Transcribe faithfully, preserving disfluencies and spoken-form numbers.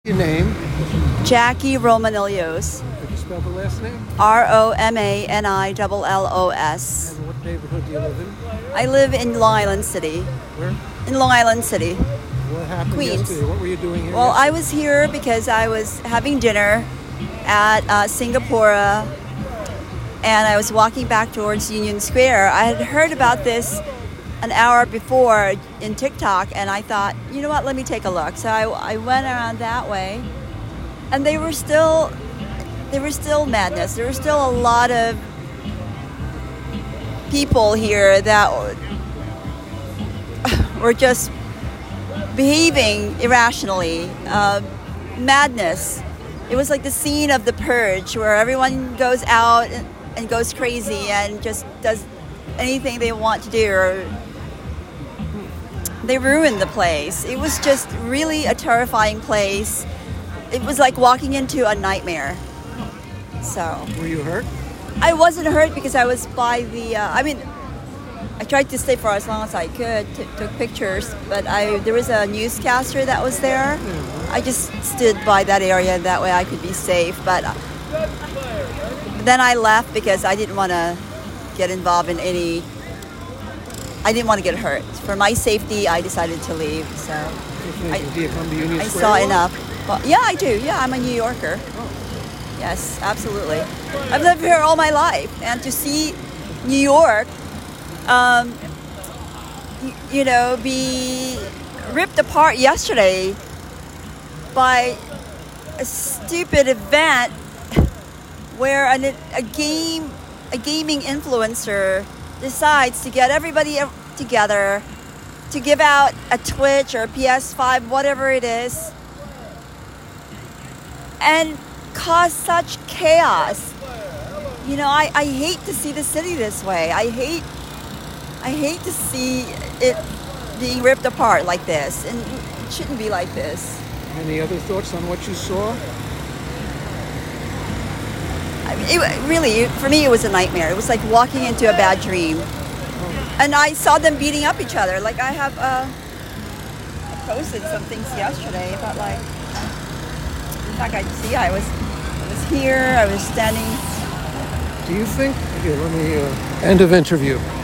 Your name? Jackie Romanillos. Could you spell the last name? R O M A N I L L O S. And what neighborhood do you live in? I live in Long Island City. Where? In Long Island City. What happened Queens. yesterday? What were you doing here? Well, yesterday? I was here because I was having dinner at uh, Singapore, and I was walking back towards Union Square. I had heard about this an hour before in TikTok, and I thought, you know what, let me take a look. So I, I went around that way, and they were still, there was still madness. There was still a lot of people here that were just behaving irrationally. Uh, madness. It was like the scene of The Purge, where everyone goes out and, and goes crazy and just does anything they want to do, or they ruined the place. It was just really a terrifying place. It was like walking into a nightmare. So. Were you hurt? I wasn't hurt because I was by the. Uh, I mean, I tried to stay for as long as I could. T- took pictures, but I there was a newscaster that was there. Mm-hmm. I just stood by that area, that way I could be safe. But uh, then I left because I didn't want to get involved in any. I didn't want to get hurt. For my safety, I decided to leave. So I, do you come to Union I Square saw a lot? enough. Well, yeah, I do. Yeah, I'm a New Yorker. Oh. Yes, absolutely. I've lived here all my life, and to see New York, um, y- you know, be ripped apart yesterday by a stupid event where an, a game, a gaming influencer decides to get everybody together to give out a Twitch or a P S five, whatever it is, and cause such chaos. You know, I, I hate to see the city this way. I hate I hate to see it being ripped apart like this, and it shouldn't be like this. Any other thoughts on what you saw? I mean, it, really, for me, it was a nightmare. It was like walking into a bad dream. And I saw them beating up each other. Like I have uh, I posted some things yesterday about like, in fact, I see I was I was here, I was standing. Do you think? Okay, let me. Uh, end of interview.